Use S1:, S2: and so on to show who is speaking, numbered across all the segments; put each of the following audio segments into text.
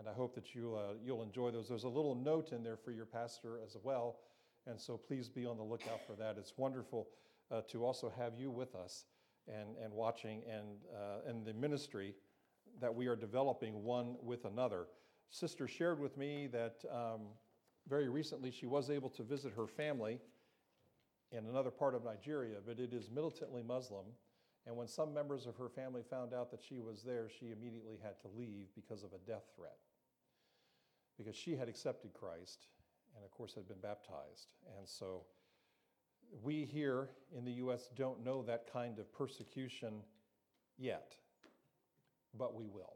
S1: And I hope that you'll enjoy those. There's a little note in there for your pastor as well, and so please be on the lookout for that. It's wonderful to also have you with us and watching and the ministry that we are developing one with another. Sister shared with me that very recently she was able to visit her family in another part of Nigeria, but it is militantly Muslim. And when some members of her family found out that she was there, she immediately had to leave because of a death threat. Because she had accepted Christ and, of course, had been baptized. And so we here in the U.S. don't know that kind of persecution yet, but we will.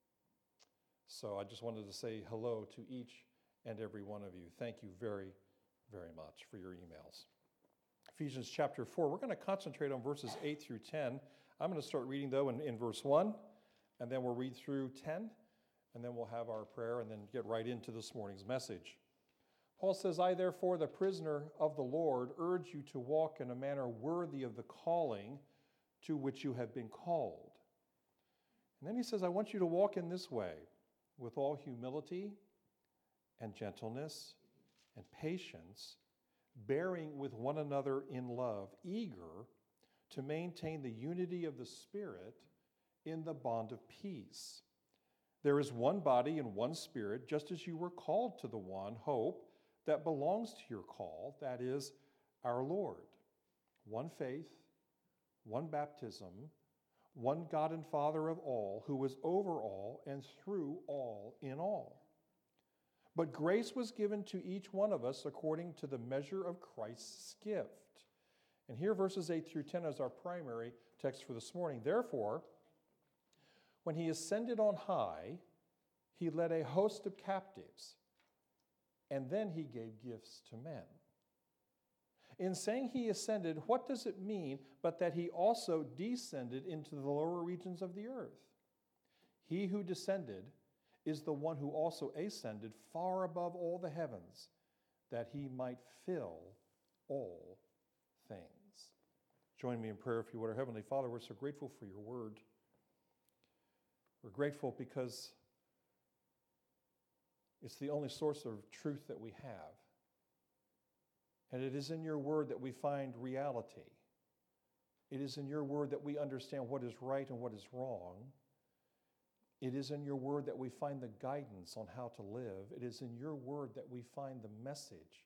S1: So I just wanted to say hello to each and every one of you. Thank you very, very much for your emails. Ephesians chapter 4, we're going to concentrate on verses 8 through 10. I'm going to start reading, though, in verse 1, and then we'll read through 10, and then we'll have our prayer, and then get right into this morning's message. Paul says, I, therefore, the prisoner of the Lord, urge you to walk in a manner worthy of the calling to which you have been called. And then he says, I want you to walk in this way, with all humility and gentleness and patience, bearing with one another in love, eager to maintain the unity of the Spirit in the bond of peace. There is one body and one Spirit, just as you were called to the one hope that belongs to your call, that is, our Lord. One faith, one baptism, one God and Father of all, who is over all and through all in all. But grace was given to each one of us according to the measure of Christ's gift. And here verses 8 through 10 is our primary text for this morning. Therefore, when he ascended on high, he led a host of captives, and then he gave gifts to men. In saying he ascended, what does it mean but that he also descended into the lower regions of the earth? He who descended is the one who also ascended far above all the heavens, that he might fill all things. Join me in prayer, if you would. Our Heavenly Father, we're so grateful for your word. We're grateful because it's the only source of truth that we have. And it is in your word that we find reality. It is in your word that we understand what is right and what is wrong. It is in your word that we find the guidance on how to live. It is in your word that we find the message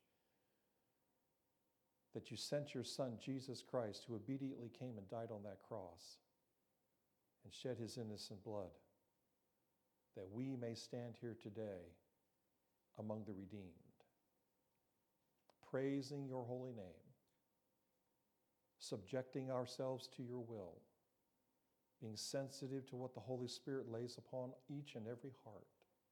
S1: that you sent your Son, Jesus Christ, who obediently came and died on that cross and shed his innocent blood, that we may stand here today among the redeemed, praising your holy name, subjecting ourselves to your will, being sensitive to what the Holy Spirit lays upon each and every heart,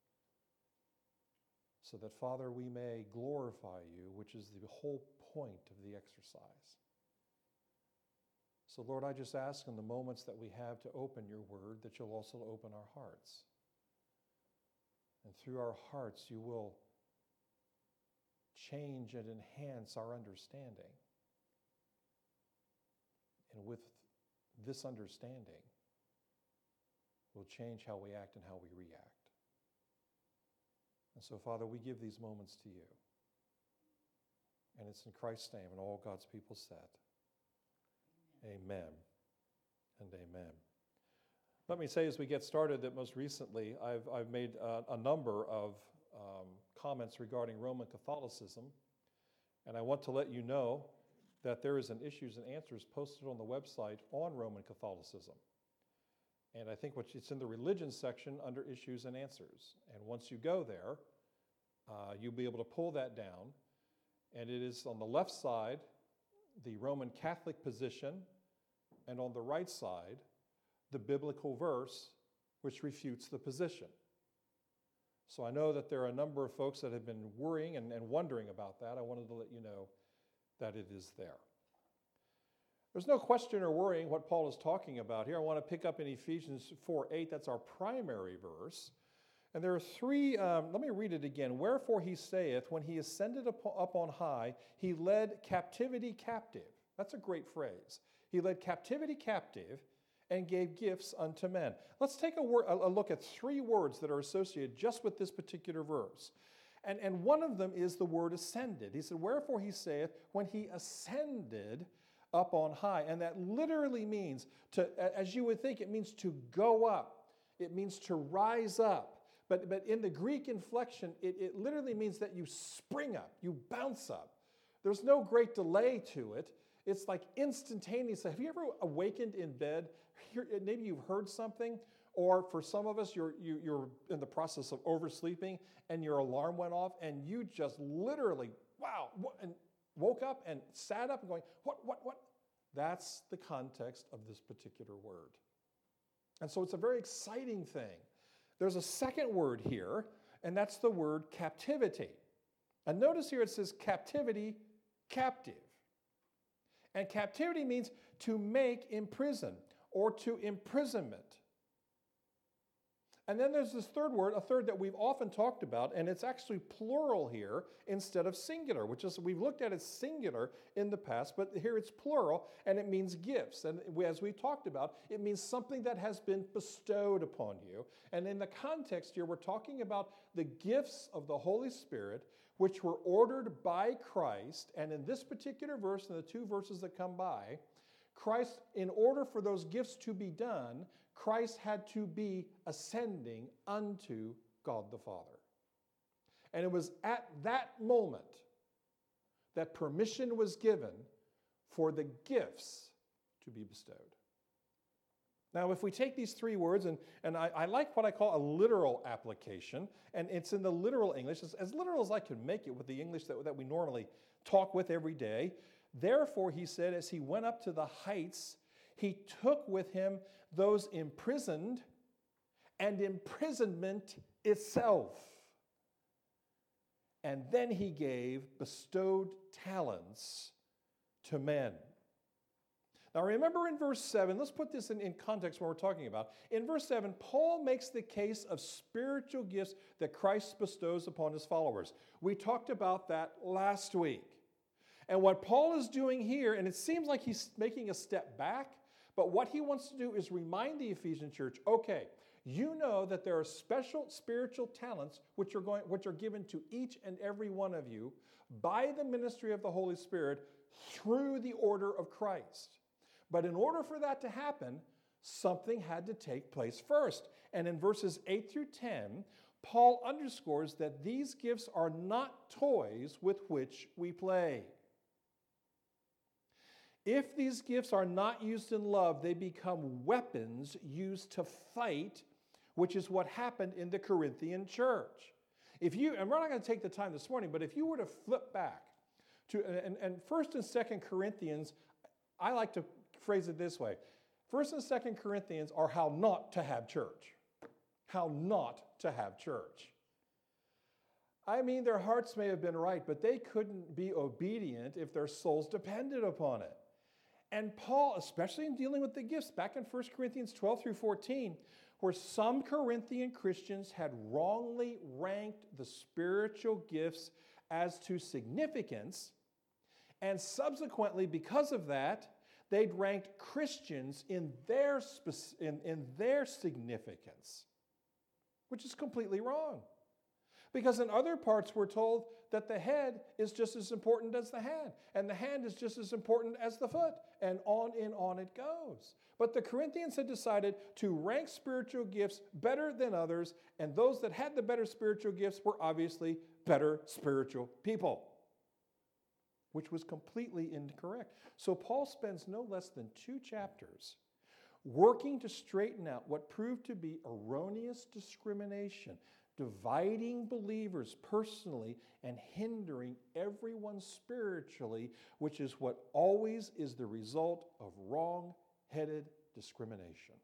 S1: so that, Father, we may glorify you, which is the whole point of the exercise. So, Lord, I just ask in the moments that we have to open your word that you'll also open our hearts. And through our hearts, you will change and enhance our understanding. And with this understanding, we'll change how we act and how we react. And so, Father, we give these moments to you. And it's in Christ's name, and all God's people said, Amen and amen. Let me say as we get started that most recently I've made a number of comments regarding Roman Catholicism, and I want to let you know that there is an issues and answers posted on the website on Roman Catholicism. And I think it's in the religion section under issues and answers. And once you go there, you'll be able to pull that down. And it is on the left side, the Roman Catholic position, and on the right side, the biblical verse which refutes the position. So I know that there are a number of folks that have been worrying and wondering about that. I wanted to let you know that it is there. There's no question or worrying what Paul is talking about here. I want to pick up in Ephesians 4:8. That's our primary verse. And there are three, let me read it again. Wherefore he saith, when he ascended up on high, he led captivity captive. That's a great phrase. He led captivity captive and gave gifts unto men. Let's take a look at three words that are associated just with this particular verse. And one of them is the word ascended. He said, wherefore he saith, when he ascended up on high. And that literally means, as you would think, it means to go up. It means to rise up. But in the Greek inflection, it literally means that you spring up, you bounce up. There's no great delay to it. It's like instantaneous. Have you ever awakened in bed? Maybe you've heard something, or for some of us, you're in the process of oversleeping and your alarm went off and you just literally, wow, and woke up and sat up and going, what? That's the context of this particular word. And so it's a very exciting thing. There's a second word here, and that's the word captivity. And notice here it says captivity, captive. And captivity means to make imprison or to imprisonment. And then there's this third word, a third that we've often talked about, and it's actually plural here instead of singular, which is, we've looked at it singular in the past, but here it's plural, and it means gifts. And as we talked about, it means something that has been bestowed upon you. And in the context here, we're talking about the gifts of the Holy Spirit, which were ordered by Christ. And in this particular verse, and the two verses that come by, Christ, in order for those gifts to be done, Christ had to be ascending unto God the Father. And it was at that moment that permission was given for the gifts to be bestowed. Now, if we take these three words, and I like what I call a literal application, and it's in the literal English, as literal as I could make it with the English that we normally talk with every day. Therefore, he said, as he went up to the heights, he took with him those imprisoned and imprisonment itself. And then he gave bestowed talents to men. Now remember in verse 7, let's put this in context when we're talking about. In verse 7, Paul makes the case of spiritual gifts that Christ bestows upon his followers. We talked about that last week. And what Paul is doing here, and it seems like he's making a step back, but what he wants to do is remind the Ephesian church, okay, you know that there are special spiritual talents which are given to each and every one of you by the ministry of the Holy Spirit through the order of Christ. But in order for that to happen, something had to take place first. And in verses 8 through 10, Paul underscores that these gifts are not toys with which we play. If these gifts are not used in love, they become weapons used to fight, which is what happened in the Corinthian church. And we're not going to take the time this morning, but if you were to flip back to, and 1st and 2nd Corinthians, I like to phrase it this way. 1st and 2nd Corinthians are how not to have church. How not to have church. I mean, their hearts may have been right, but they couldn't be obedient if their souls depended upon it. And Paul, especially in dealing with the gifts, back in 1 Corinthians 12 through 14, where some Corinthian Christians had wrongly ranked the spiritual gifts as to significance, and subsequently, because of that, they'd ranked Christians in their significance, which is completely wrong. Because in other parts, we're told that the head is just as important as the hand, and the hand is just as important as the foot, and on it goes. But the Corinthians had decided to rank spiritual gifts better than others, and those that had the better spiritual gifts were obviously better spiritual people, which was completely incorrect. So Paul spends no less than 2 chapters working to straighten out what proved to be erroneous discrimination, dividing believers personally and hindering everyone spiritually, which is what always is the result of wrong-headed discrimination.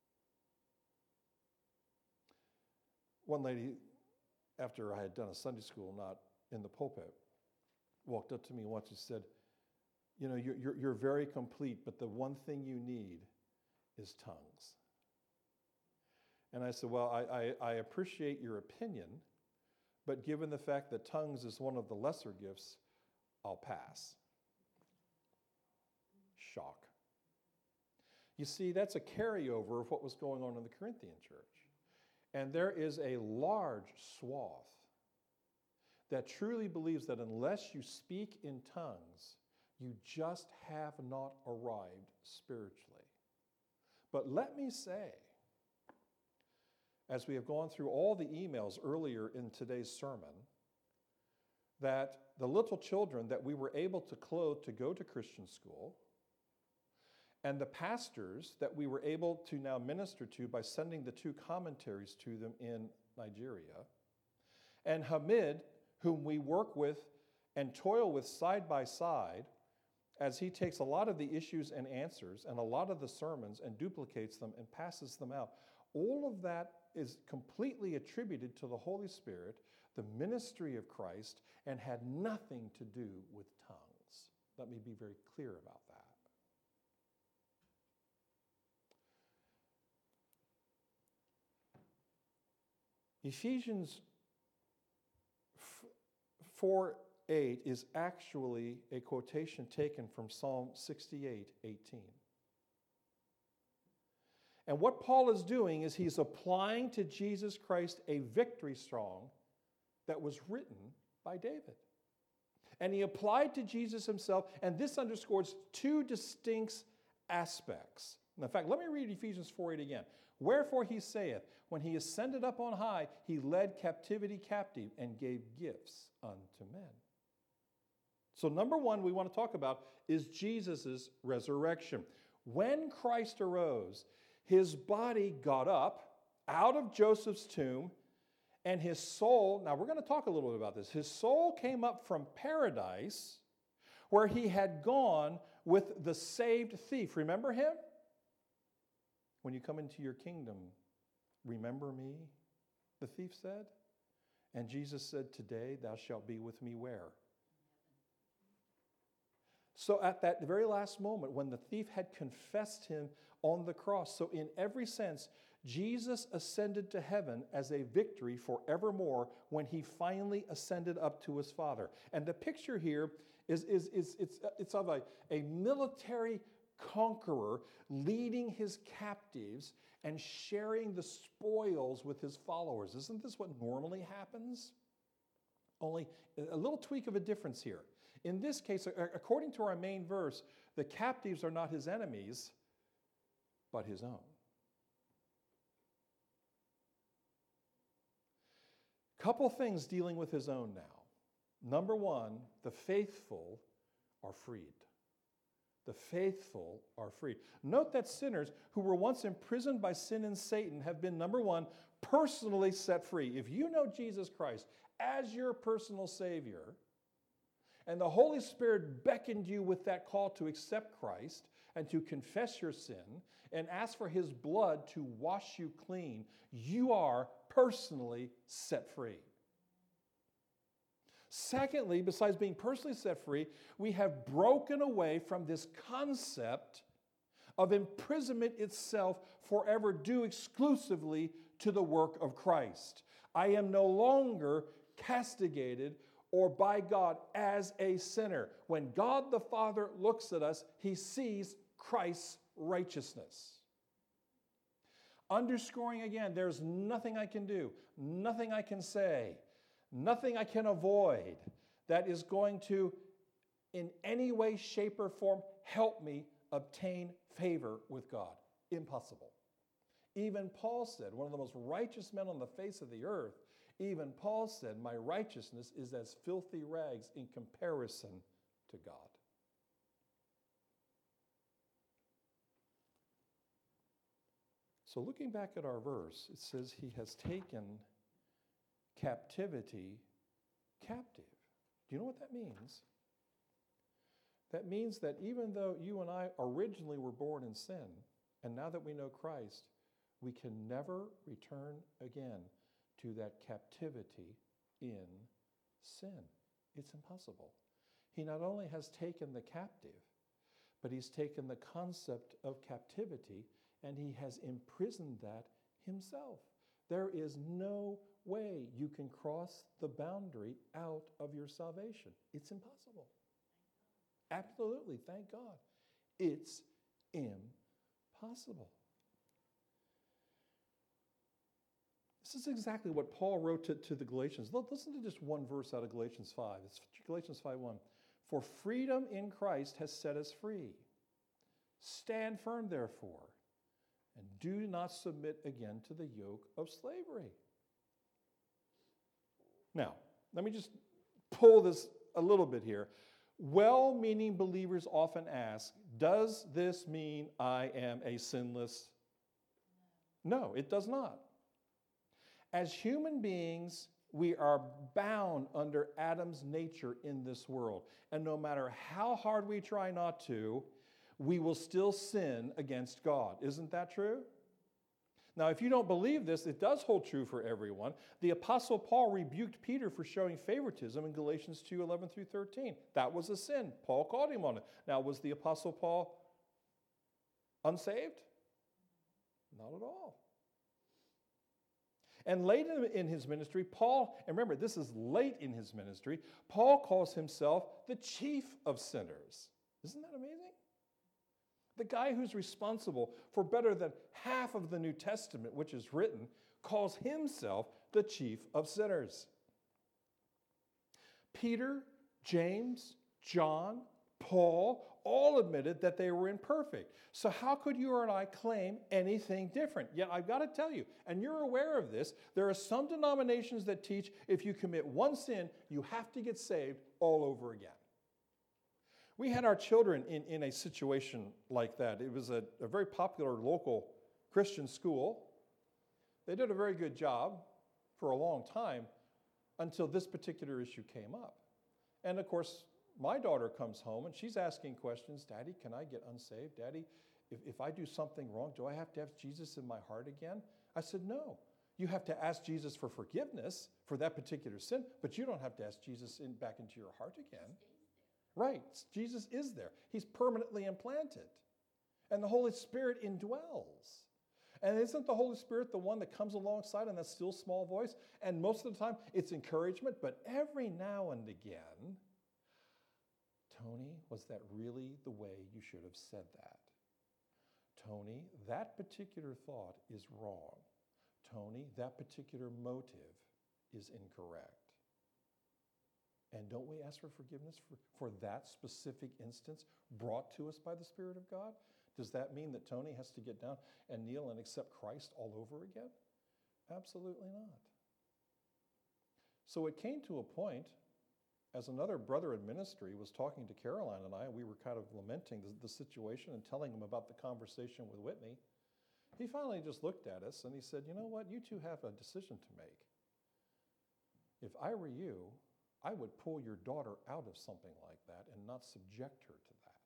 S1: One lady, after I had done a Sunday school, not in the pulpit, walked up to me once and said, you know, you're very complete, but the one thing you need is tongues. And I said, well, I appreciate your opinion, but given the fact that tongues is one of the lesser gifts, I'll pass. Shock. You see, that's a carryover of what was going on in the Corinthian church. And there is a large swath that truly believes that unless you speak in tongues, you just have not arrived spiritually. But let me say, as we have gone through all the emails earlier in today's sermon, that the little children that we were able to clothe to go to Christian school, and the pastors that we were able to now minister to by sending the 2 commentaries to them in Nigeria, and Hamid, whom we work with and toil with side by side, as he takes a lot of the issues and answers and a lot of the sermons and duplicates them and passes them out. All of that is completely attributed to the Holy Spirit, the ministry of Christ, and had nothing to do with tongues. Let me be very clear about that. Ephesians 4:8 is actually a quotation taken from Psalm 68:18. And what Paul is doing is he's applying to Jesus Christ a victory song that was written by David. And he applied to Jesus himself, and this underscores 2 distinct aspects. In fact, let me read Ephesians 4:8 again. Wherefore he saith, when he ascended up on high, he led captivity captive and gave gifts unto men. So number 1 we want to talk about is Jesus' resurrection. When Christ arose, his body got up out of Joseph's tomb, and his soul, now we're going to talk a little bit about this, his soul came up from paradise where he had gone with the saved thief. Remember him? When you come into your kingdom, remember me, the thief said. And Jesus said, today thou shalt be with me where? So at that very last moment, when the thief had confessed him on the cross, so in every sense, Jesus ascended to heaven as a victory forevermore when he finally ascended up to his Father. And the picture here is it's of a military conqueror leading his captives and sharing the spoils with his followers. Isn't this what normally happens? Only a little tweak of a difference here. In this case, according to our main verse, the captives are not his enemies, but his own. Couple things dealing with his own now. Number 1, the faithful are freed. The faithful are freed. Note that sinners who were once imprisoned by sin and Satan have been, number 1, personally set free. If you know Jesus Christ as your personal Savior, and the Holy Spirit beckoned you with that call to accept Christ and to confess your sin and ask for his blood to wash you clean, you are personally set free. Secondly, besides being personally set free, we have broken away from this concept of imprisonment itself forever due exclusively to the work of Christ. I am no longer castigated or by God as a sinner. When God the Father looks at us, he sees Christ's righteousness. Underscoring again, there's nothing I can do, nothing I can say, nothing I can avoid that is going to, in any way, shape, or form, help me obtain favor with God. Impossible. Even Paul said, one of the most righteous men on the face of the earth, even Paul said, my righteousness is as filthy rags in comparison to God. So looking back at our verse, it says he has taken captivity captive. Do you know what that means? That means that even though you and I originally were born in sin, and now that we know Christ, we can never return again to that captivity in sin. It's impossible. He not only has taken the captive, but he's taken the concept of captivity and he has imprisoned that himself. There is no way you can cross the boundary out of your salvation. It's impossible. Absolutely, thank God. It's impossible. possible. This is exactly what Paul wrote to the Galatians. Listen to just one verse out of Galatians 5. It's Galatians 5:1. For freedom in Christ has set us free. Stand firm, therefore, and do not submit again to the yoke of slavery. Now, let me just pull this a little bit here. Well-meaning believers often ask, does this mean I am a sinless? No, it does not. As human beings, we are bound under Adam's nature in this world. And no matter how hard we try not to, we will still sin against God. Isn't that true? Now, if you don't believe this, it does hold true for everyone. The Apostle Paul rebuked Peter for showing favoritism in Galatians 2:11 through 13. That was a sin. Paul called him on it. Now, was the Apostle Paul unsaved? Not at all. And late in his ministry, Paul, and remember, this is late in his ministry, Paul calls himself the chief of sinners. Isn't that amazing? The guy who's responsible for better than half of the New Testament, which is written, calls himself the chief of sinners. Peter, James, John, Paul all admitted that they were imperfect. So how could you or I claim anything different? Yet I've got to tell you, and you're aware of this, there are some denominations that teach if you commit one sin, you have to get saved all over again. We had our children in a situation like that. It was a very popular local Christian school. They did a very good job for a long time until this particular issue came up. And of course, my daughter comes home and she's asking questions. Daddy, can I get unsaved? Daddy, if I do something wrong, do I have to have Jesus in my heart again? I said, no. You have to ask Jesus for forgiveness for that particular sin, but you don't have to ask Jesus back into your heart again. Right. Jesus is there. He's permanently implanted. And the Holy Spirit indwells. And isn't the Holy Spirit the one that comes alongside in that still small voice? And most of the time, it's encouragement, but every now and again, Tony, was that really the way you should have said that? Tony, that particular thought is wrong. Tony, that particular motive is incorrect. And don't we ask for forgiveness for that specific instance brought to us by the Spirit of God? Does that mean that Tony has to get down and kneel and accept Christ all over again? Absolutely not. So it came to a point, as another brother in ministry was talking to Caroline and I, we were kind of lamenting the situation and telling him about the conversation with Whitney. He finally just looked at us and he said, you know what, you two have a decision to make. If I were you, I would pull your daughter out of something like that and not subject her to that.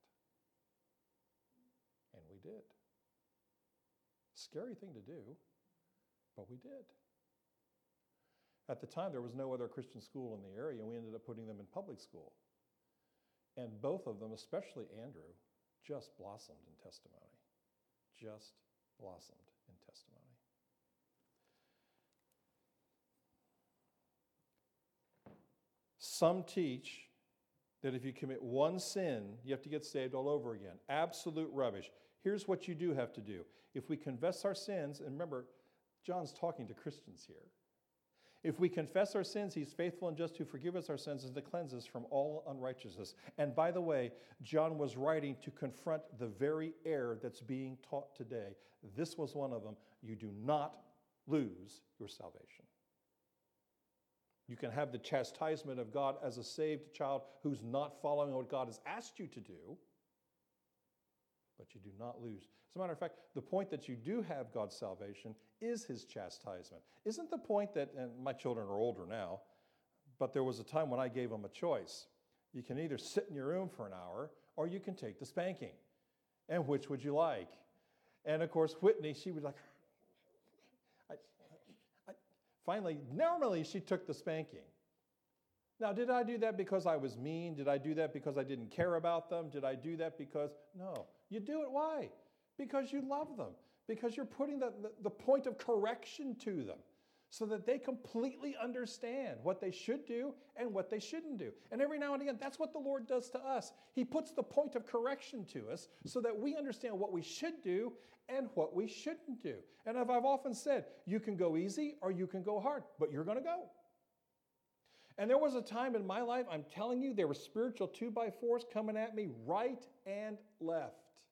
S1: And we did. Scary thing to do, but we did. At the time, there was no other Christian school in the area, and we ended up putting them in public school. And both of them, especially Andrew, just blossomed in testimony. Just blossomed in testimony. Some teach that if you commit one sin, you have to get saved all over again. Absolute rubbish. Here's what you do have to do. If we confess our sins, and remember, John's talking to Christians here. If we confess our sins, he's faithful and just to forgive us our sins and to cleanse us from all unrighteousness. And by the way, John was writing to confront the very error that's being taught today. This was one of them. You do not lose your salvation. You can have the chastisement of God as a saved child who's not following what God has asked you to do, but you do not lose. As a matter of fact, the point that you do have God's salvation is his chastisement. Isn't the point that, and my children are older now, but there was a time when I gave them a choice. You can either sit in your room for an hour or you can take the spanking. And which would you like? And of course, Whitney, she was like, finally, normally she took the spanking. Now, did I do that because I was mean? Did I do that because I didn't care about them? Did I do that because, no. You do it, why? Because you love them. Because you're putting the point of correction to them. so that they completely understand what they should do and what they shouldn't do. And every now and again, that's what the Lord does to us. He puts the point of correction to us so that we understand what we should do and what we shouldn't do. And as I've often said, you can go easy or you can go hard, but you're going to go. And there was a time in my life, I'm telling you, there were spiritual 2x4s coming at me right and left.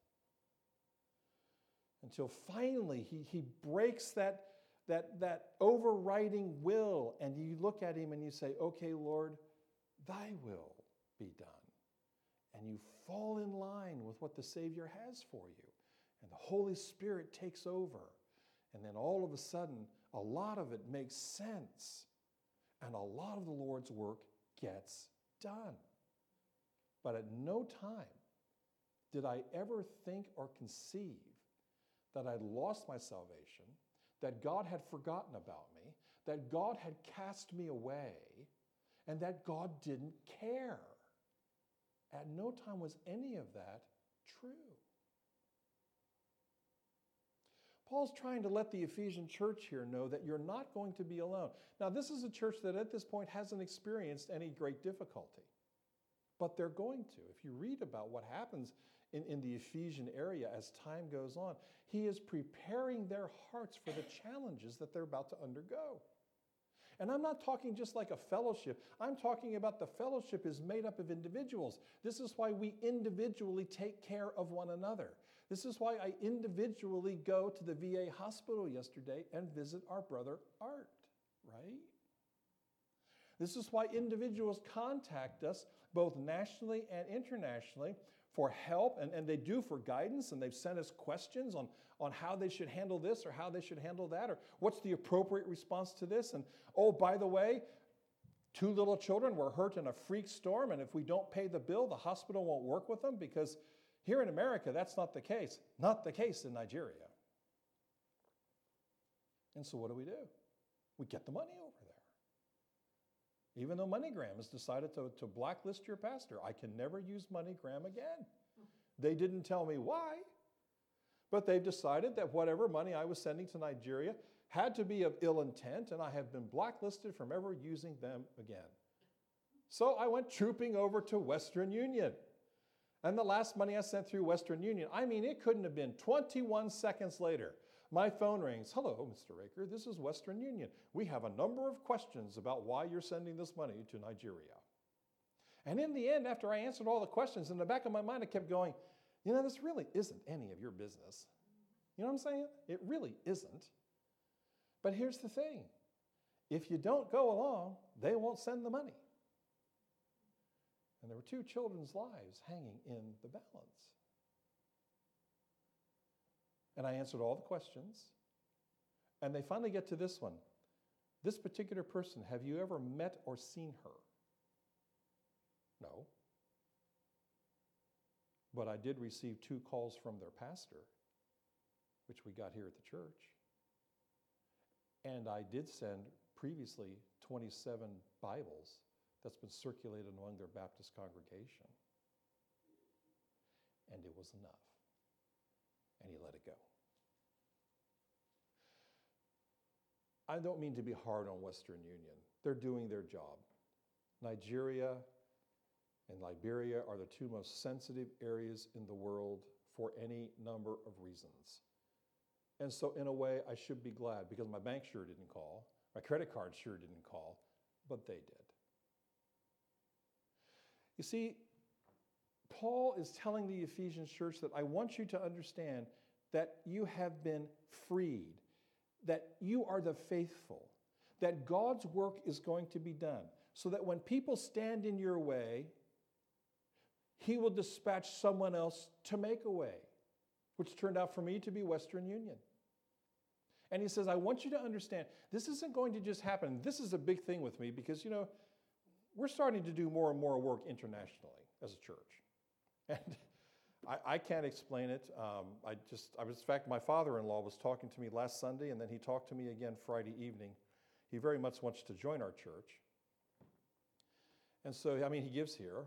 S1: Until finally he breaks that overriding will, and you look at him and you say, okay, Lord, thy will be done. And you fall in line with what the Savior has for you. And the Holy Spirit takes over. And then all of a sudden, a lot of it makes sense. And a lot of the Lord's work gets done. But at no time did I ever think or conceive that I'd lost my salvation, that God had forgotten about me, that God had cast me away, and that God didn't care. At no time was any of that true. Paul's trying to let the Ephesian church here know that you're not going to be alone. Now, this is a church that at this point hasn't experienced any great difficulty, but they're going to. If you read about what happens in the Ephesian area as time goes on, he is preparing their hearts for the challenges that they're about to undergo. And I'm not talking just like a fellowship. I'm talking about the fellowship is made up of individuals. This is why we individually take care of one another. This is why I individually go to the VA hospital yesterday and visit our brother Art, right? This is why individuals contact us both nationally and internationally for help, and they do for guidance, and they've sent us questions on how they should handle this or how they should handle that, or what's the appropriate response to this. And oh, by the way, 2 little children were hurt in a freak storm, and if we don't pay the bill, the hospital won't work with them, because here in America, that's not the case. Not the case in Nigeria. And so what do? We get the money over there. Even though MoneyGram has decided to blacklist your pastor, I can never use MoneyGram again. They didn't tell me why, but they've decided that whatever money I was sending to Nigeria had to be of ill intent, and I have been blacklisted from ever using them again. So I went trooping over to Western Union. And the last money I sent through Western Union, I mean, it couldn't have been 21 seconds later. My phone rings. Hello, Mr. Raker, this is Western Union. We have a number of questions about why you're sending this money to Nigeria. And in the end, after I answered all the questions, in the back of my mind, I kept going, this really isn't any of your business. You know what I'm saying? It really isn't. But here's the thing. If you don't go along, they won't send the money. And there were 2 children's lives hanging in the balance. And I answered all the questions. And they finally get to this one. This particular person, have you ever met or seen her? No. But I did receive 2 calls from their pastor, which we got here at the church. And I did send previously 27 Bibles that's been circulated among their Baptist congregation. And it was enough. And he let it go. I don't mean to be hard on Western Union. They're doing their job. Nigeria and Liberia are the 2 most sensitive areas in the world for any number of reasons. And so in a way, I should be glad, because my bank sure didn't call, my credit card sure didn't call, but they did. You see, Paul is telling the Ephesian church that I want you to understand that you have been freed, that you are the faithful, that God's work is going to be done, so that when people stand in your way, he will dispatch someone else to make a way, which turned out for me to be Western Union. And he says, I want you to understand, this isn't going to just happen. This is a big thing with me because, we're starting to do more and more work internationally as a church. And I can't explain it. In fact, my father-in-law was talking to me last Sunday, and then he talked to me again Friday evening. He very much wants to join our church. And so, he gives here.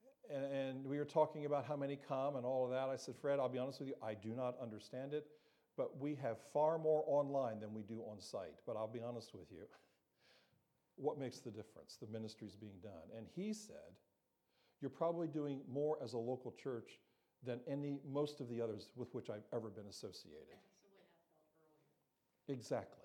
S1: And we were talking about how many come and all of that. I said, Fred, I'll be honest with you, I do not understand it, but we have far more online than we do on site. But I'll be honest with you, what makes the difference? The ministry's being done. And he said, you're probably doing more as a local church than most of the others with which I've ever been associated.
S2: That's the way I felt earlier.
S1: Exactly.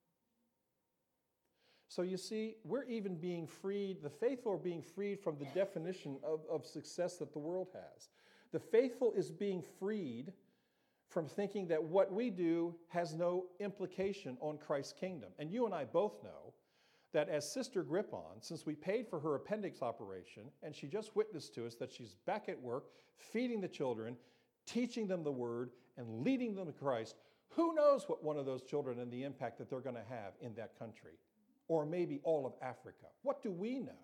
S1: So you see, we're even being freed, the faithful are being freed from the definition of success that the world has. The faithful is being freed from thinking that what we do has no implication on Christ's kingdom. And you and I both know that as Sister Grippon, since we paid for her appendix operation, and she just witnessed to us that she's back at work, feeding the children, teaching them the word, and leading them to Christ, who knows what one of those children and the impact that they're going to have in that country, or maybe all of Africa. What do we know?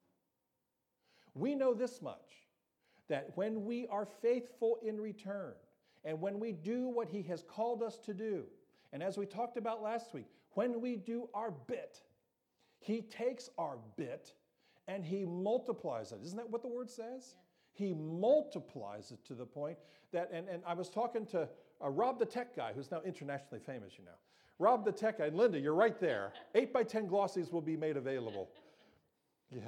S1: We know this much, that when we are faithful in return, and when we do what he has called us to do, and as we talked about last week, when we do our bit, he takes our bit and he multiplies it. Isn't that what the word says? Yeah. He multiplies it to the point that, and I was talking to Rob the tech guy, who's now internationally famous, you know. Rob the tech guy, and Linda, you're right there. 8x10 glossies will be made available. Yeah.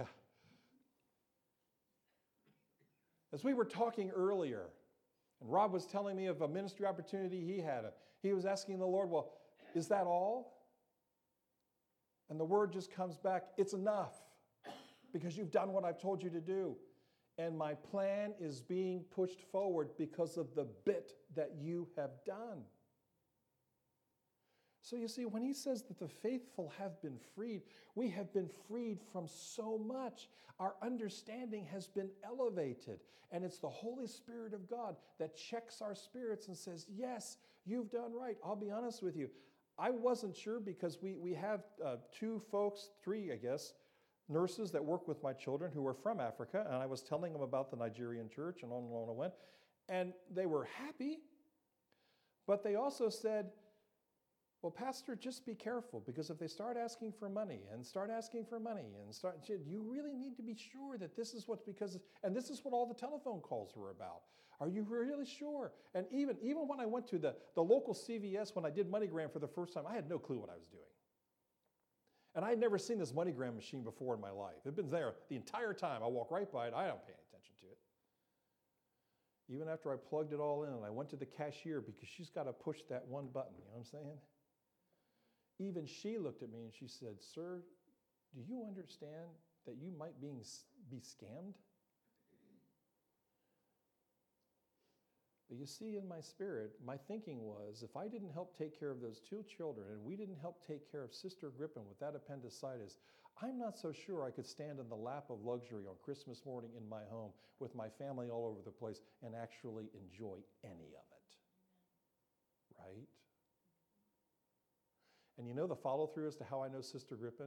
S1: As we were talking earlier, and Rob was telling me of a ministry opportunity he had, he was asking the Lord, well, is that all? And the word just comes back, it's enough, because you've done what I've told you to do. And my plan is being pushed forward because of the bit that you have done. So you see, when he says that the faithful have been freed, we have been freed from so much. Our understanding has been elevated. And it's the Holy Spirit of God that checks our spirits and says, yes, you've done right. I'll be honest with you. I wasn't sure because we have three, I guess, nurses that work with my children who are from Africa. And I was telling them about the Nigerian church and on I went. And they were happy. But they also said, well, Pastor, just be careful, because if they start asking for money and you really need to be sure that this is what's and this is what all the telephone calls were about. Are you really sure? And even when I went to the local CVS, when I did MoneyGram for the first time, I had no clue what I was doing. And I had never seen this MoneyGram machine before in my life. It had been there the entire time. I walk right by it. I don't pay any attention to it. Even after I plugged it all in and I went to the cashier, because she's got to push that one button, you know what I'm saying? Even she looked at me and she said, sir, do you understand that you might be scammed? But you see, in my spirit, my thinking was, if I didn't help take care of those two children and we didn't help take care of Sister Grippon with that appendicitis, I'm not so sure I could stand in the lap of luxury on Christmas morning in my home with my family all over the place and actually enjoy any of it. Right? And you know the follow-through as to how I know Sister Grippon?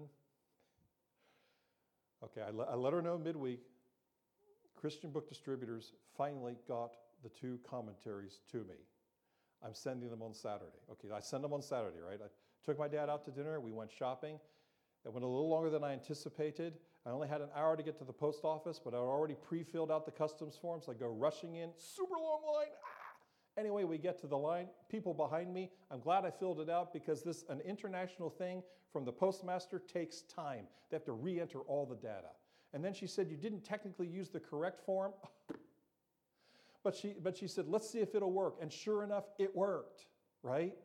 S1: Okay, I let her know midweek. Christian Book Distributors finally got the two commentaries to me. I'm sending them on Saturday. Okay, I send them on Saturday, right? I took my dad out to dinner. We went shopping. It went a little longer than I anticipated. I only had an hour to get to the post office, but I already pre-filled out the customs forms. I go rushing in, super long line. Anyway, we get to the line, people behind me. I'm glad I filled it out, because an international thing from the postmaster takes time. They have to re-enter all the data. And then she said, you didn't technically use the correct form. But she said, let's see if it'll work. And sure enough, it worked, right?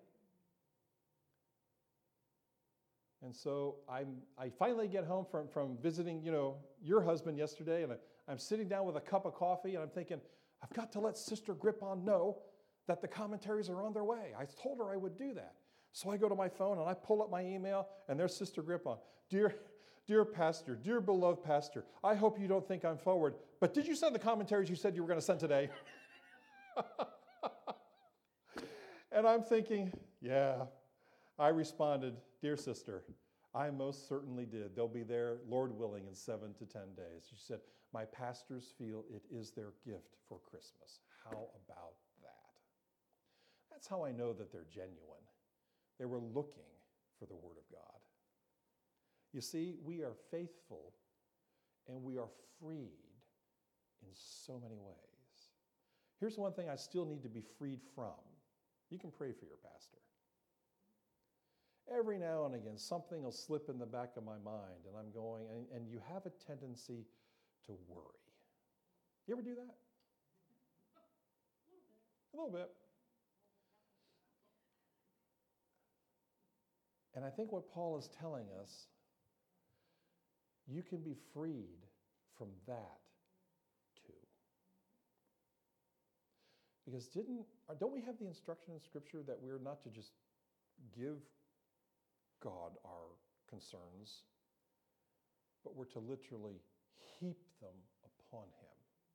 S1: And so I finally get home from visiting, your husband yesterday, and I'm sitting down with a cup of coffee, and I'm thinking, I've got to let Sister Grippon know that the commentaries are on their way. I told her I would do that. So I go to my phone and I pull up my email, and there's Sister Grippon. Dear pastor, dear beloved pastor, I hope you don't think I'm forward, but did you send the commentaries you said you were going to send today? And I'm thinking, yeah. I responded, dear sister, I most certainly did. They'll be there, Lord willing, in 7 to 10 days. She said, my pastors feel it is their gift for Christmas. How about that? That's how I know that they're genuine. They were looking for the Word of God. You see, we are faithful and we are freed in so many ways. Here's one thing I still need to be freed from, You can pray for your pastor. Every now and again, something will slip in the back of my mind, and I'm going, and you have a tendency to worry. You ever do that? A little bit. And I think what Paul is telling us, you can be freed from that too. Because don't we have the instruction in Scripture that we're not to just give God our concerns, but we're to literally heap them upon Him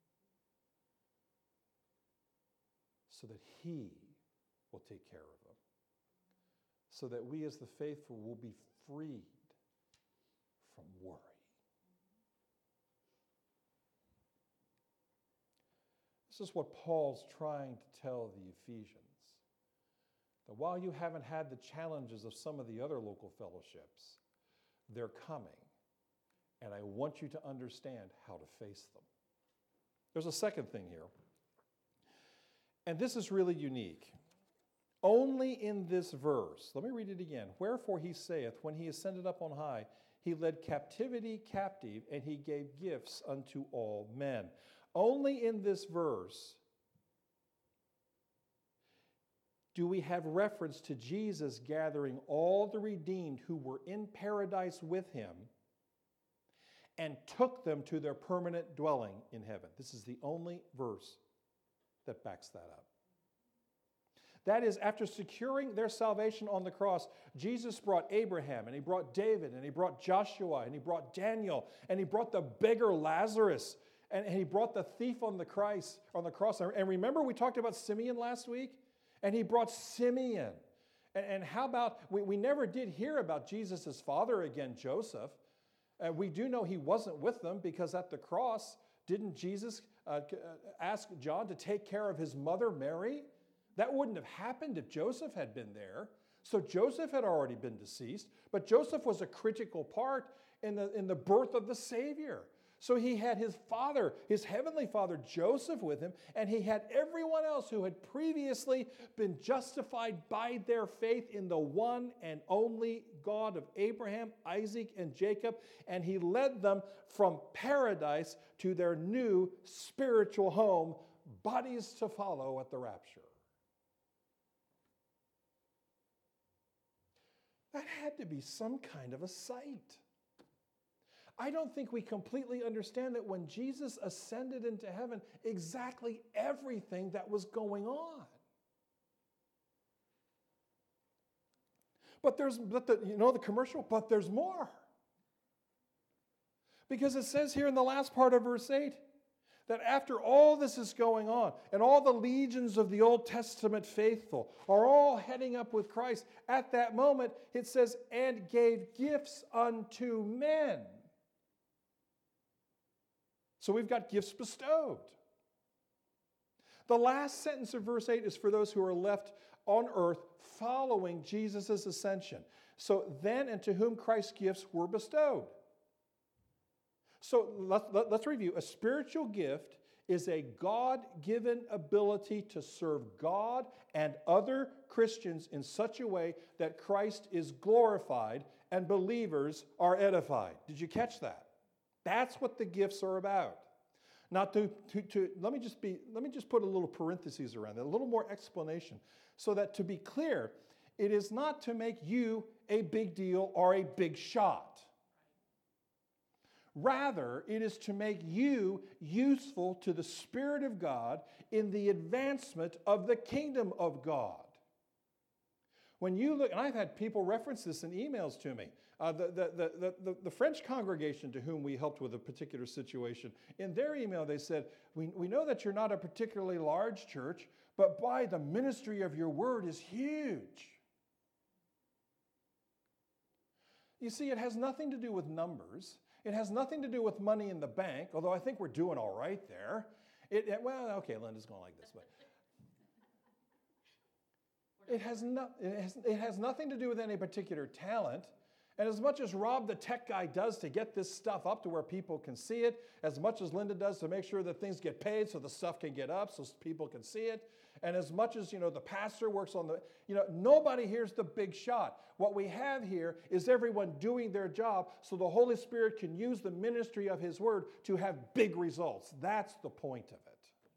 S1: so that He will take care of them, so that we as the faithful will be freed from worry. This is what Paul's trying to tell the Ephesians. That while you haven't had the challenges of some of the other local fellowships, they're coming. And I want you to understand how to face them. There's a second thing here. And this is really unique. Only in this verse, let me read it again. Wherefore he saith, when he ascended up on high, he led captivity captive, and he gave gifts unto all men. Only in this verse do we have reference to Jesus gathering all the redeemed who were in paradise with him and took them to their permanent dwelling in heaven. This is the only verse that backs that up. That is, after securing their salvation on the cross, Jesus brought Abraham, and he brought David, and he brought Joshua, and he brought Daniel, and he brought the beggar Lazarus, and he brought the thief on the cross. And remember, we talked about Simeon last week? And he brought Simeon. And how about, we never did hear about Jesus' father again, Joseph. We do know he wasn't with them because at the cross, didn't Jesus ask John to take care of his mother, Mary? That wouldn't have happened if Joseph had been there. So Joseph had already been deceased, but Joseph was a critical part in the birth of the Savior. So he had his father, his heavenly father, Joseph, with him, and he had everyone else who had previously been justified by their faith in the one and only God of Abraham, Isaac, and Jacob, and he led them from paradise to their new spiritual home, bodies to follow at the rapture. That had to be some kind of a sight. I don't think we completely understand that when Jesus ascended into heaven, exactly everything that was going on. But the commercial, but there's more. Because it says here in the last part of verse 8, that after all this is going on, and all the legions of the Old Testament faithful are all heading up with Christ, at that moment it says, and gave gifts unto men. So we've got gifts bestowed. The last sentence of verse 8 is for those who are left on earth following Jesus' ascension. So then, and to whom Christ's gifts were bestowed. So let's review. A spiritual gift is a God-given ability to serve God and other Christians in such a way that Christ is glorified and believers are edified. Did you catch that? That's what the gifts are about. Now, let me just put a little parentheses around that, a little more explanation, so that to be clear, it is not to make you a big deal or a big shot. Rather, it is to make you useful to the Spirit of God in the advancement of the kingdom of God. When you look, and I've had people reference this in emails to me, the French congregation to whom we helped with a particular situation, in their email they said, we know that you're not a particularly large church, but by the ministry of your word is huge. You see, it has nothing to do with numbers. It has nothing to do with money in the bank, although I think we're doing all right there. Well, okay, Linda's going like this, but it has nothing to do with any particular talent. And as much as Rob, the tech guy, does to get this stuff up to where people can see it, as much as Linda does to make sure that things get paid so the stuff can get up so people can see it, And as much as, the pastor works on nobody here's the big shot. What we have here is everyone doing their job so the Holy Spirit can use the ministry of His Word to have big results. That's the point of it.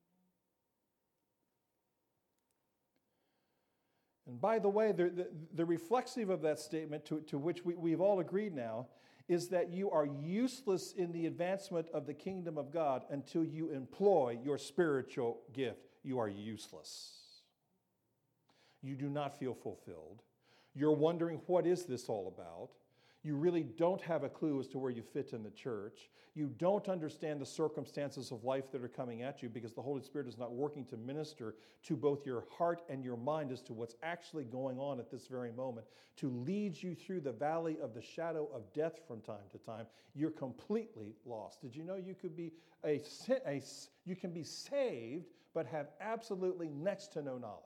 S1: And by the way, the reflexive of that statement to which we've all agreed now is that you are useless in the advancement of the kingdom of God until you employ your spiritual gift. You are useless. You do not feel fulfilled. You're wondering, what is this all about? You really don't have a clue as to where you fit in the church. You don't understand the circumstances of life that are coming at you because the Holy Spirit is not working to minister to both your heart and your mind as to what's actually going on at this very moment, to lead you through the valley of the shadow of death from time to time. You're completely lost. Did you know you could be you can be saved but have absolutely next to no knowledge?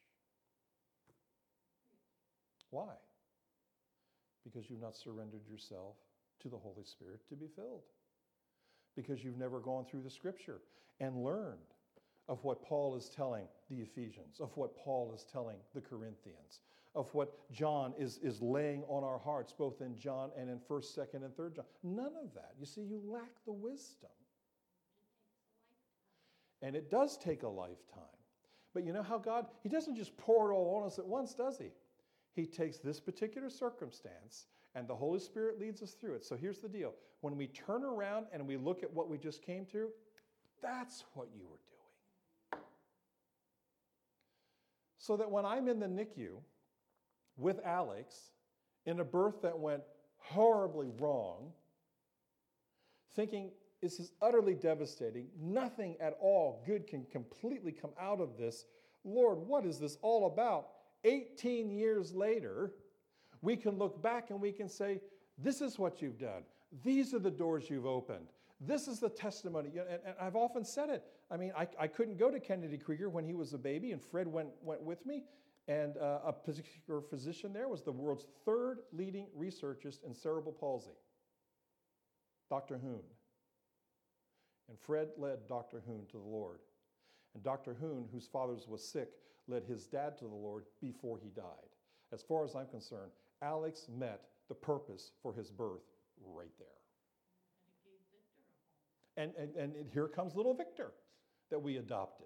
S1: Why? Because you've not surrendered yourself to the Holy Spirit to be filled. Because you've never gone through the Scripture and learned of what Paul is telling the Ephesians, of what Paul is telling the Corinthians, of what John is laying on our hearts, both in John and in 1st, 2nd, and 3rd John. None of that. You see, you lack the wisdom. And it does take a lifetime. But you know how God, He doesn't just pour it all on us at once, does He? He takes this particular circumstance and the Holy Spirit leads us through it. So here's the deal. When we turn around and we look at what we just came through, that's what you were doing. So that when I'm in the NICU with Alex in a birth that went horribly wrong, thinking this is utterly devastating, nothing at all good can completely come out of this. Lord, what is this all about? 18 years later, we can look back and we can say, this is what you've done. These are the doors you've opened. This is the testimony. And I've often said it. I mean, I couldn't go to Kennedy Krieger when he was a baby, and Fred went with me. And a particular physician there was the world's 3rd leading researchist in cerebral palsy, Dr. Hoon. And Fred led Dr. Hoon to the Lord. And Dr. Hoon, whose father was sick, led his dad to the Lord before he died. As far as I'm concerned, Alex met the purpose for his birth right there. And here comes little Victor that we adopted.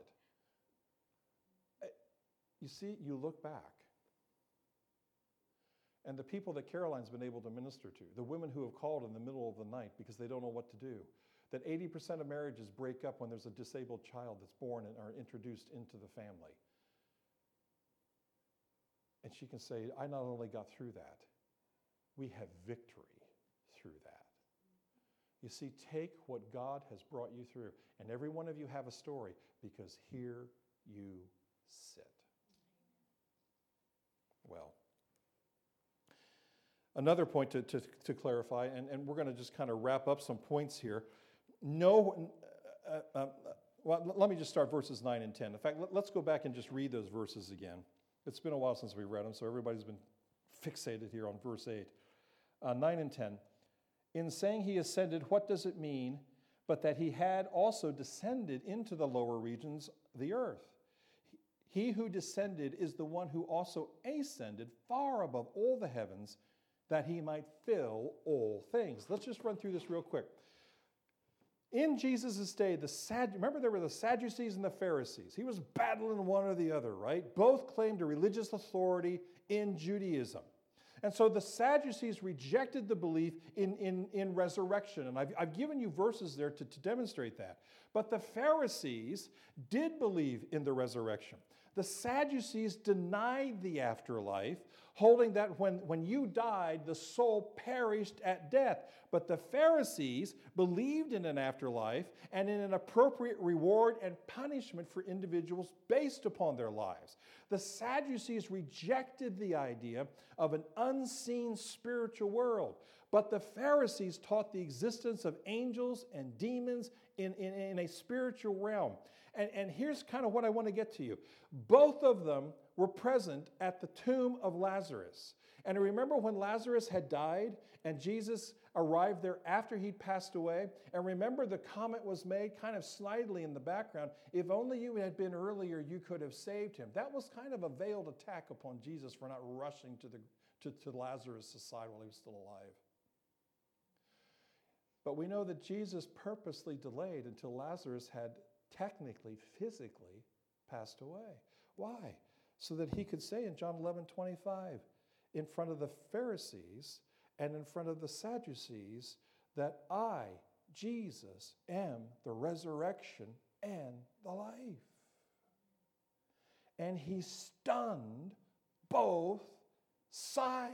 S1: You see, you look back. And the people that Caroline's been able to minister to, the women who have called in the middle of the night because they don't know what to do, that 80% of marriages break up when there's a disabled child that's born and are introduced into the family. And she can say, I not only got through that, we have victory through that. You see, take what God has brought you through. And every one of you have a story because here you sit. Well, another point to clarify, and we're going to just kind of wrap up some points here. Well, let me just start verses 9 and 10. In fact, let's go back and just read those verses again. It's been a while since we read them, so everybody's been fixated here on verse 8. 9 and 10. In saying he ascended, what does it mean but that he had also descended into the lower regions, the earth? He who descended is the one who also ascended far above all the heavens that he might fill all things. Let's just run through this real quick. In Jesus' day, remember there were the Sadducees and the Pharisees. He was battling one or the other, right? Both claimed a religious authority in Judaism. And so the Sadducees rejected the belief in resurrection. And I've given you verses there to demonstrate that. But the Pharisees did believe in the resurrection. The Sadducees denied the afterlife, holding that when you died, the soul perished at death. But the Pharisees believed in an afterlife and in an appropriate reward and punishment for individuals based upon their lives. The Sadducees rejected the idea of an unseen spiritual world. But the Pharisees taught the existence of angels and demons in a spiritual realm. And here's kind of what I want to get to you. Both of them were present at the tomb of Lazarus. And remember when Lazarus had died and Jesus arrived there after he'd passed away? And remember the comment was made kind of snidely in the background, if only you had been earlier, you could have saved him. That was kind of a veiled attack upon Jesus for not rushing to Lazarus' side while he was still alive. But we know that Jesus purposely delayed until Lazarus had technically, physically passed away. Why? So that he could say in John 11:25, in front of the Pharisees and in front of the Sadducees, that I, Jesus, am the resurrection and the life. And he stunned both sides.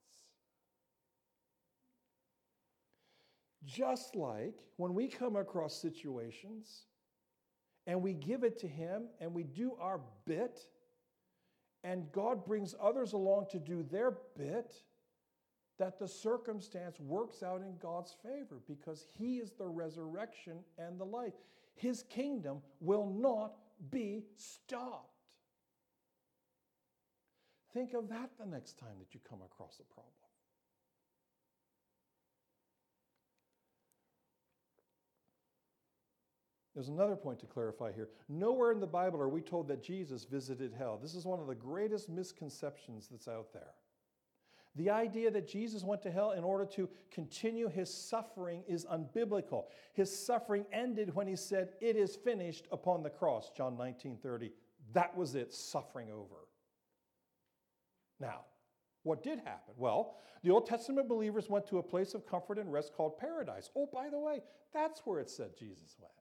S1: Just like when we come across situations and we give it to him and we do our bit, and God brings others along to do their bit, that the circumstance works out in God's favor because he is the resurrection and the life. His kingdom will not be stopped. Think of that the next time that you come across a problem. There's another point to clarify here. Nowhere in the Bible are we told that Jesus visited hell. This is one of the greatest misconceptions that's out there. The idea that Jesus went to hell in order to continue his suffering is unbiblical. His suffering ended when he said, "It is finished," upon the cross, John 19:30. That was it, suffering over. Now, what did happen? Well, the Old Testament believers went to a place of comfort and rest called paradise. Oh, by the way, that's where it said Jesus went.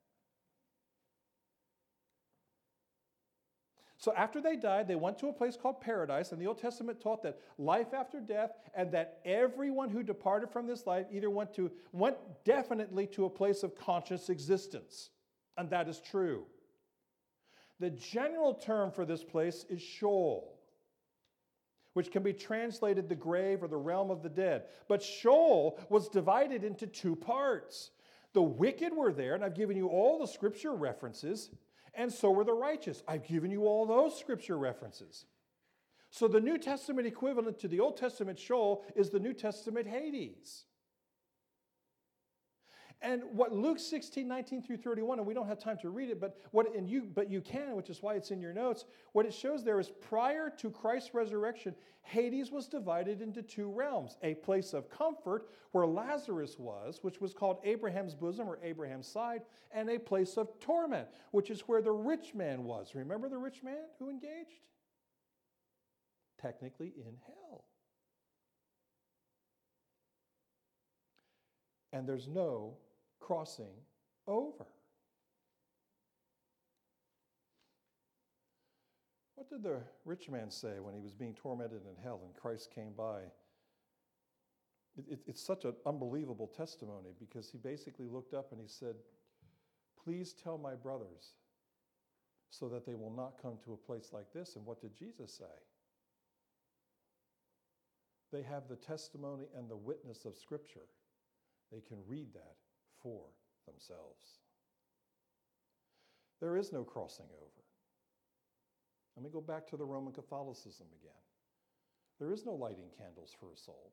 S1: So after they died, they went to a place called paradise, and the Old Testament taught that life after death, and that everyone who departed from this life either went definitely to a place of conscious existence. And that is true. The general term for this place is Sheol, which can be translated the grave or the realm of the dead. But Sheol was divided into two parts. The wicked were there, and I've given you all the scripture references, and so were the righteous. I've given you all those scripture references. So the New Testament equivalent to the Old Testament Sheol is the New Testament Hades. And what Luke 16:19-31, and we don't have time to read it, but you can, which is why it's in your notes. What it shows there is prior to Christ's resurrection, Hades was divided into two realms: a place of comfort where Lazarus was, which was called Abraham's bosom or Abraham's side, and a place of torment, which is where the rich man was. Remember the rich man who engaged? Technically in hell. And there's no crossing over. What did the rich man say when he was being tormented in hell and Christ came by? It's such an unbelievable testimony because he basically looked up and he said, "Please tell my brothers so that they will not come to a place like this." And what did Jesus say? They have the testimony and the witness of Scripture. They can read that for themselves. There is no crossing over. Let me go back to the Roman Catholicism again. There is no lighting candles for a soul.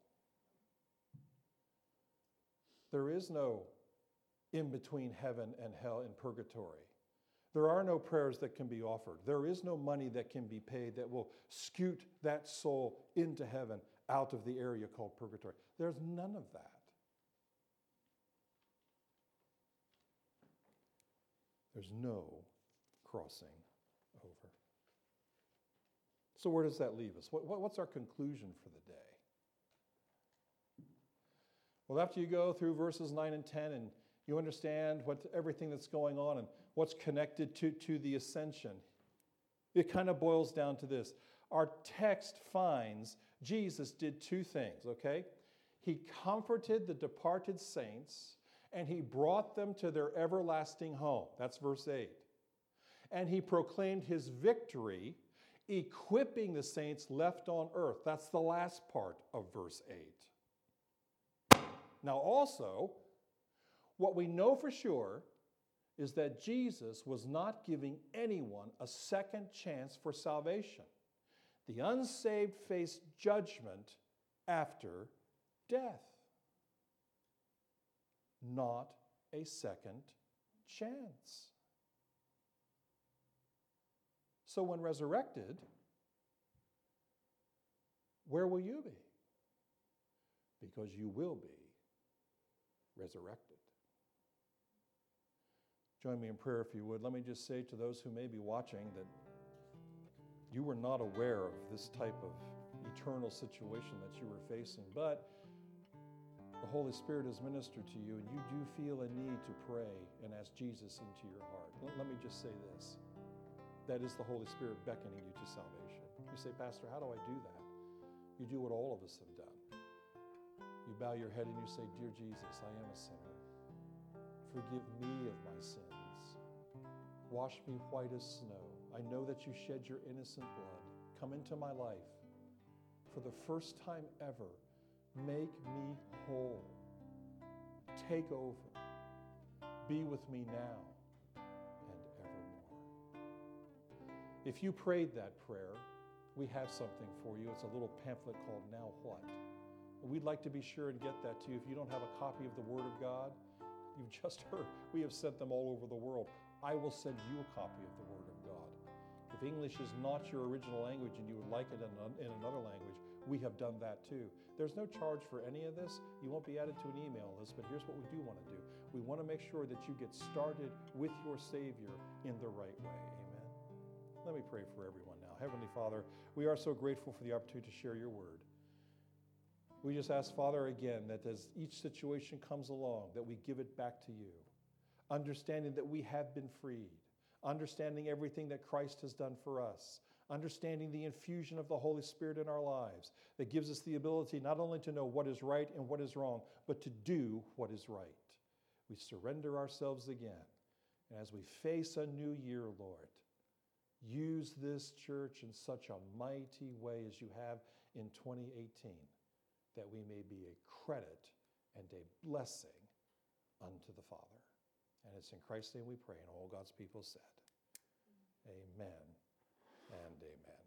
S1: There is no in between heaven and hell in purgatory. There are no prayers that can be offered. There is no money that can be paid that will scoot that soul into heaven out of the area called purgatory. There's none of that. There's no crossing over. So where does that leave us? What's our conclusion for the day? Well, after you go through verses 9 and 10 and you understand everything that's going on and what's connected to the ascension, it kind of boils down to this. Our text finds Jesus did two things, okay? He comforted the departed saints, and he brought them to their everlasting home. That's verse 8. And he proclaimed his victory, equipping the saints left on earth. That's the last part of verse 8. Now also, what we know for sure is that Jesus was not giving anyone a second chance for salvation. The unsaved face judgment after death, not a second chance. So when resurrected, where will you be? Because you will be resurrected. Join me in prayer if you would. Let me just say to those who may be watching that you were not aware of this type of eternal situation that you were facing, but the Holy Spirit has ministered to you and you do feel a need to pray and ask Jesus into your heart. Let me just say this. That is the Holy Spirit beckoning you to salvation. You say, Pastor, how do I do that? You do what all of us have done. You bow your head and you say, Dear Jesus, I am a sinner. Forgive me of my sins. Wash me white as snow. I know that you shed your innocent blood. Come into my life. For the first time ever, make me whole. Take over. Be with me now and evermore. If you prayed that prayer, we have something for you. It's a little pamphlet called Now What? We'd like to be sure and get that to you. If you don't have a copy of the Word of God, you've just heard, we have sent them all over the world. I will send you a copy of the Word of God. If English is not your original language and you would like it in another language, we have done that too. There's no charge for any of this. You won't be added to an email list, but here's what we do want to do. We want to make sure that you get started with your Savior in the right way. Amen. Let me pray for everyone now. Heavenly Father, we are so grateful for the opportunity to share your word. We just ask, Father, again, that as each situation comes along, that we give it back to you, understanding that we have been freed, understanding everything that Christ has done for us, understanding the infusion of the Holy Spirit in our lives that gives us the ability not only to know what is right and what is wrong, but to do what is right. We surrender ourselves again. And as we face a new year, Lord, use this church in such a mighty way as you have in 2018, that we may be a credit and a blessing unto the Father. And it's in Christ's name we pray, and all God's people said, Amen and amen.